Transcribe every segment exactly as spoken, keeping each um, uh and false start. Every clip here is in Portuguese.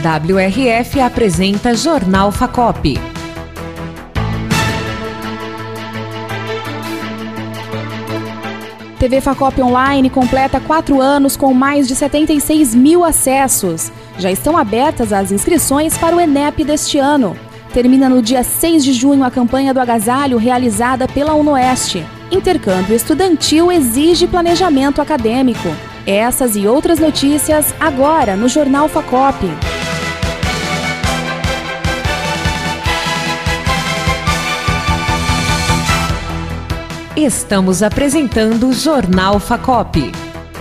W R F apresenta Jornal Facop. T V Facop Online completa quatro anos com mais de setenta e seis mil acessos. Já estão abertas as inscrições para o ENEP deste ano. Termina no dia seis de junho a campanha do agasalho realizada pela UNOeste. Intercâmbio estudantil exige planejamento acadêmico. Essas e outras notícias agora no Jornal Facop. Estamos apresentando o Jornal Facop.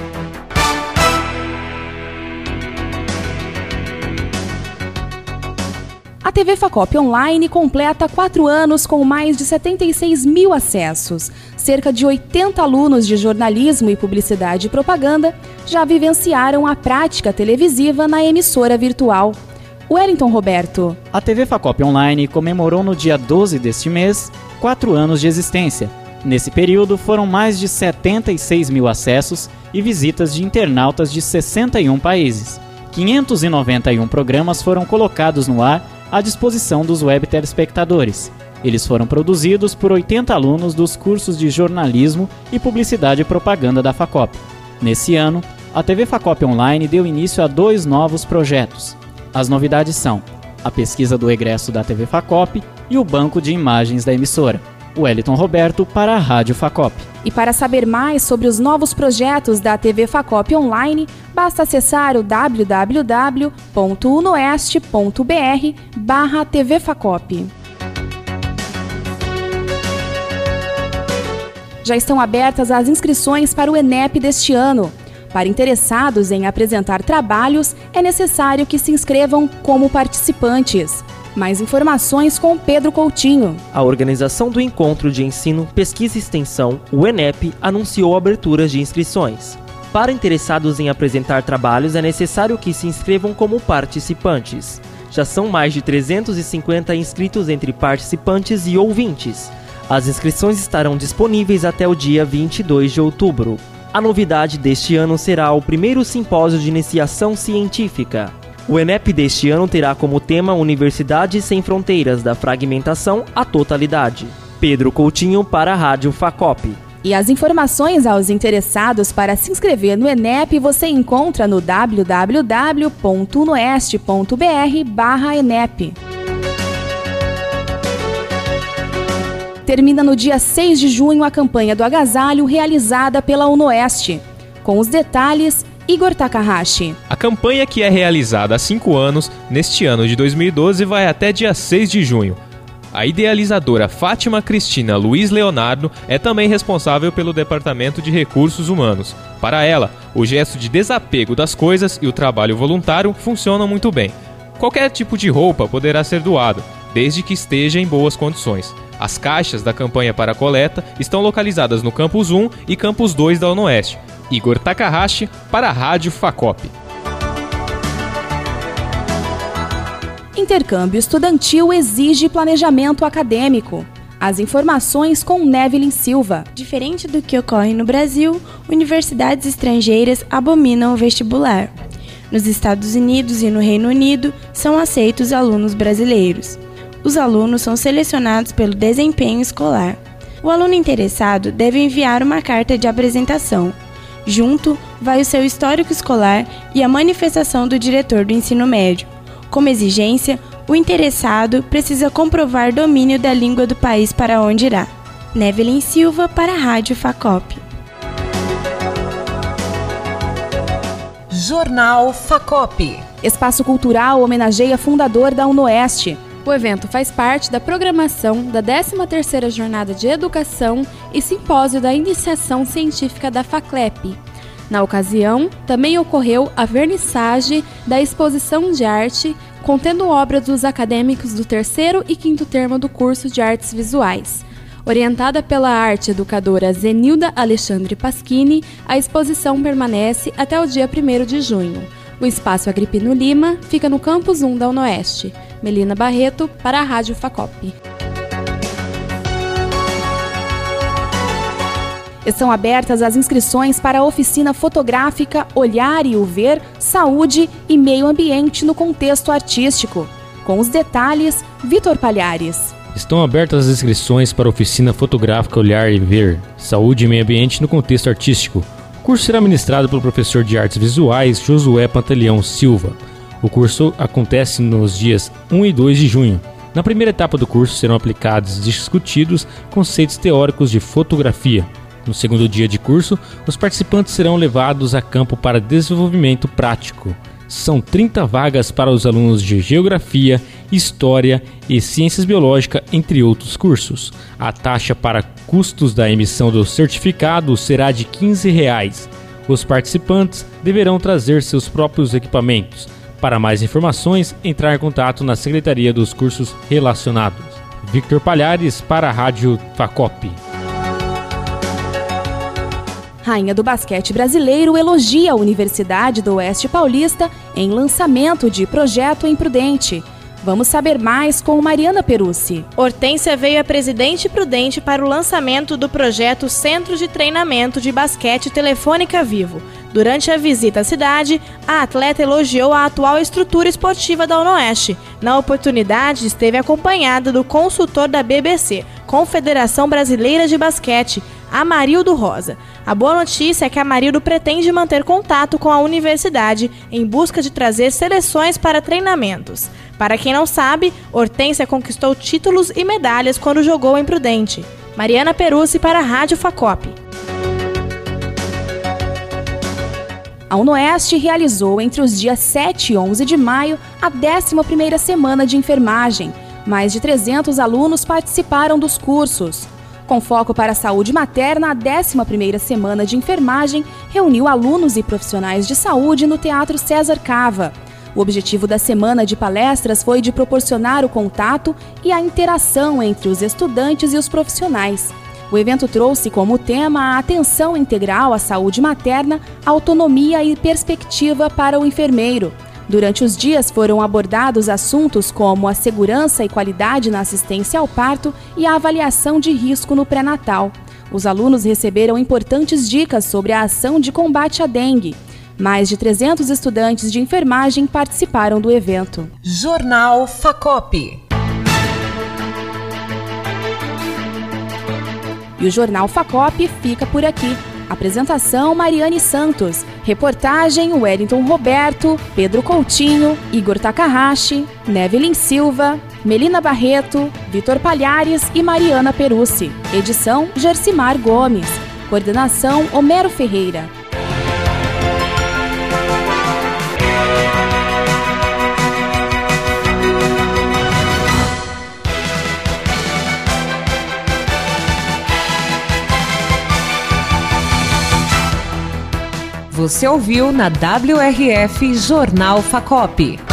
A T V Facop Online completa quatro anos com mais de setenta e seis mil acessos. Cerca de oitenta alunos de jornalismo e publicidade e propaganda já vivenciaram a prática televisiva na emissora virtual. Wellington Roberto. A T V Facop Online comemorou no dia doze deste mês quatro anos de existência. Nesse período, foram mais de setenta e seis mil acessos e visitas de internautas de sessenta e um países. quinhentos e noventa e um programas foram colocados no ar à disposição dos web telespectadores. Eles foram produzidos por oitenta alunos dos cursos de jornalismo e publicidade e propaganda da Facop. Nesse ano, a T V Facop Online deu início a dois novos projetos. As novidades são a pesquisa do egresso da T V Facop e o banco de imagens da emissora. Wellington Roberto para a Rádio Facop. E para saber mais sobre os novos projetos da T V Facop Online, basta acessar o w w w ponto unoeste ponto b r barra T V Facop. Já estão abertas as inscrições para o ENEP deste ano. Para interessados em apresentar trabalhos, é necessário que se inscrevam como participantes. Mais informações com Pedro Coutinho. A organização do Encontro de Ensino, Pesquisa e Extensão, o ENEP, anunciou aberturas de inscrições. Para interessados em apresentar trabalhos, é necessário que se inscrevam como participantes. Já são mais de trezentos e cinquenta inscritos entre participantes e ouvintes. As inscrições estarão disponíveis até o dia vinte e dois de outubro. A novidade deste ano será o primeiro simpósio de iniciação científica. O ENEP deste ano terá como tema Universidades Sem Fronteiras, da Fragmentação à Totalidade. Pedro Coutinho para a Rádio Facop. E as informações aos interessados para se inscrever no ENEP você encontra no w w w ponto unoeste ponto b r barra ENEP. Termina no dia seis de junho a campanha do agasalho realizada pela UNOeste. Com os detalhes, Igor Takahashi. A campanha, que é realizada há cinco anos, neste ano de dois mil e doze, vai até dia seis de junho. A idealizadora Fátima Cristina Luiz Leonardo é também responsável pelo Departamento de Recursos Humanos. Para ela, o gesto de desapego das coisas e o trabalho voluntário funcionam muito bem. Qualquer tipo de roupa poderá ser doado, desde que esteja em boas condições. As caixas da campanha para a coleta estão localizadas no Campus um e Campus dois da UNOeste. Igor Takahashi para a Rádio Facop. Intercâmbio estudantil exige planejamento acadêmico. As informações com Nevelyn Silva. Diferente do que ocorre no Brasil, universidades estrangeiras abominam o vestibular. Nos Estados Unidos e no Reino Unido são aceitos alunos brasileiros. Os alunos são selecionados pelo desempenho escolar. O aluno interessado deve enviar uma carta de apresentação. Junto, vai o seu histórico escolar e a manifestação do diretor do ensino médio. Como exigência, o interessado precisa comprovar domínio da língua do país para onde irá. Nevelyn Silva para a Rádio Facop. Jornal Facop. Espaço Cultural homenageia fundador da UNOeste. O evento faz parte da programação da décima terceira Jornada de Educação e Simpósio da Iniciação Científica da FACLEP. Na ocasião, também ocorreu a vernissage da exposição de arte contendo obras dos acadêmicos do terceiro e quinto termo do curso de Artes Visuais. Orientada pela arte educadora Zenilda Alexandre Pasquini, a exposição permanece até o dia primeiro de junho. O Espaço Agripino Lima fica no Campus um da UNOeste. Melina Barreto para a Rádio Facop. Estão abertas as inscrições para a oficina fotográfica Olhar e o Ver, Saúde e Meio Ambiente no Contexto Artístico. Com os detalhes, Vitor Palhares. Estão abertas as inscrições para a oficina fotográfica Olhar e Ver, Saúde e Meio Ambiente no Contexto Artístico. O curso será ministrado pelo professor de Artes Visuais Josué Pantaleão Silva. O curso acontece nos dias um e dois de junho. Na primeira etapa do curso serão aplicados e discutidos conceitos teóricos de fotografia. No segundo dia de curso, os participantes serão levados a campo para desenvolvimento prático. São trinta vagas para os alunos de Geografia, História e Ciências Biológicas, entre outros cursos. A taxa para custos da emissão do certificado será de quinze reais. Os participantes deverão trazer seus próprios equipamentos. Para mais informações, entrar em contato na Secretaria dos Cursos Relacionados. Victor Palhares para a Rádio Facop. Rainha do basquete brasileiro elogia a Universidade do Oeste Paulista em lançamento de projeto em Prudente. Vamos saber mais com Mariana Perussi. Hortência veio a Presidente Prudente para o lançamento do projeto Centro de Treinamento de Basquete Telefônica Vivo. Durante a visita à cidade, a atleta elogiou a atual estrutura esportiva da UniOeste. Na oportunidade, esteve acompanhada do consultor da B B C, Confederação Brasileira de Basquete, Amarildo Rosa. A boa notícia é que Amarildo pretende manter contato com a universidade em busca de trazer seleções para treinamentos. Para quem não sabe, Hortência conquistou títulos e medalhas quando jogou em Prudente. Mariana Perussi para a Rádio Facop. A UniOeste realizou entre os dias sete e onze de maio a décima primeira semana de enfermagem. Mais de trezentos alunos participaram dos cursos. Com foco para a saúde materna, a décima primeira semana de enfermagem reuniu alunos e profissionais de saúde no Teatro César Cava. O objetivo da semana de palestras foi de proporcionar o contato e a interação entre os estudantes e os profissionais. O evento trouxe como tema a atenção integral à saúde materna, autonomia e perspectiva para o enfermeiro. Durante os dias foram abordados assuntos como a segurança e qualidade na assistência ao parto e a avaliação de risco no pré-natal. Os alunos receberam importantes dicas sobre a ação de combate à dengue. Mais de trezentos estudantes de enfermagem participaram do evento. Jornal Facop. E o Jornal Facop fica por aqui. Apresentação Mariane Santos. Reportagem Wellington Roberto, Pedro Coutinho, Igor Takahashi, Nevelin Silva, Melina Barreto, Vitor Palhares e Mariana Perussi. Edição Gercimar Gomes. Coordenação Homero Ferreira. Você ouviu na W R F Jornal Facop.